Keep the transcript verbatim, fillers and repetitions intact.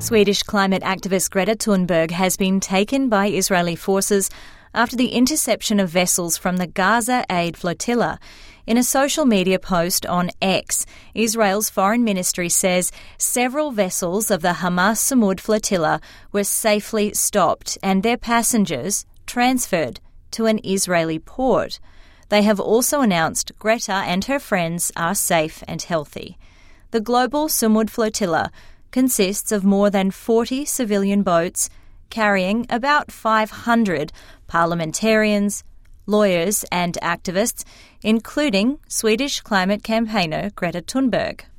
Swedish climate activist Greta Thunberg has been taken by Israeli forces after the interception of vessels from the Gaza Aid Flotilla. In a social media post on X, Israel's foreign ministry says several vessels of the Hamas Samud Flotilla were safely stopped and their passengers transferred to an Israeli port. They have also announced Greta and her friends are safe and healthy. The global Samud Flotilla consists of more than forty civilian boats carrying about five hundred parliamentarians, lawyers and activists, including Swedish climate campaigner Greta Thunberg.